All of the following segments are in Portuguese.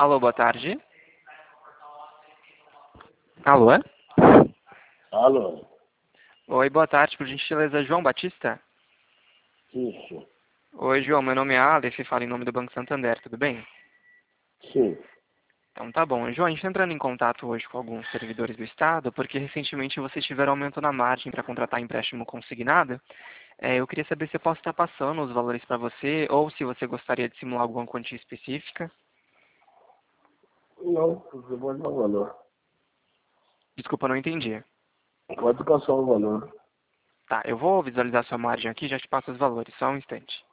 Alô, boa tarde. Alô? Alô? Oi, boa tarde, por gentileza, João Batista? Isso. Oi, João, meu nome é Aleph, falo em nome do Banco Santander, tudo bem? Sim. Então tá bom. João, a gente está entrando em contato hoje com alguns servidores do Estado, porque recentemente vocês tiveram aumento na margem para contratar empréstimo consignado. Eu queria saber se eu posso estar passando os valores para você, ou se você gostaria de simular alguma quantia específica. Não, você pode dar o valor. Desculpa, não entendi. Pode passar o valor. Tá, eu vou visualizar sua margem aqui e já te passo os valores, só um instante.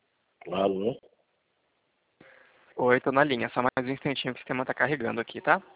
Alô? Oi, tô na linha, só mais um instantinho que o sistema tá carregando aqui, tá?